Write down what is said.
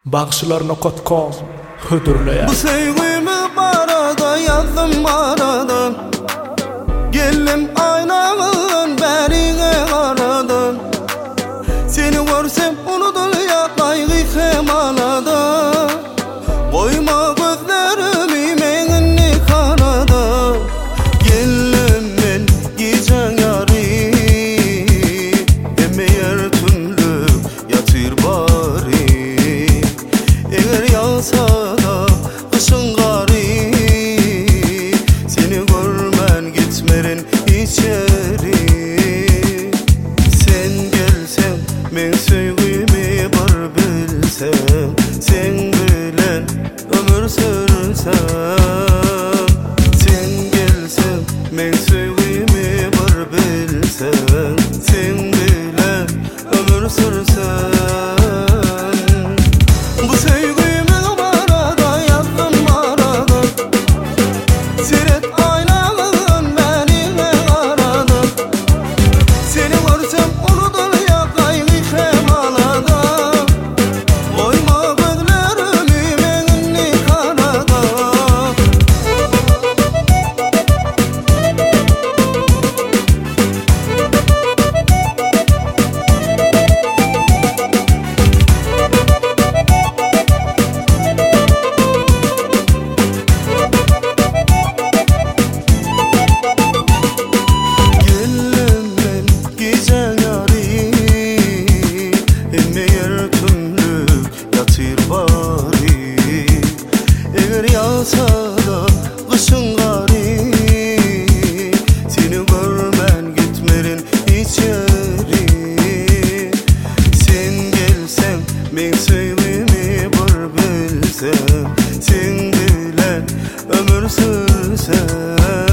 Bagşylaryna kotkom hödürleýär. Bu sevgimi barada yazdım aradan. Geldim aynanın berine aradan. Seni görsem unutulýar kaygı kemalada. Koyma gözlerimi meňini karada. Geldim men gecen yari, emmeýer tünlük ýatyr bari. Eger yağsa da kışın gari, seni görmen gitmerin içeri. Sen gelsen men söýgümi bir bilsem, sen bilen ömür sürsem. Sen gelsen men söýgümi bir bilsem, sen bilen ömür sürsem. Bu sevgimi barada yazdım aradan. Siret aynanın berine aradan. Seni görsem unutulýar kaygı kemalada. Koyma gözlerimi meňini karada. Geldim men gecen yari, emmeýer tünlük ýatyr bari. Eger yağsa da kışın gari, seni görmen gitmerin içeri. Sen gelsen men söýgümi bir bilsem, sen bilen ömür sürsem.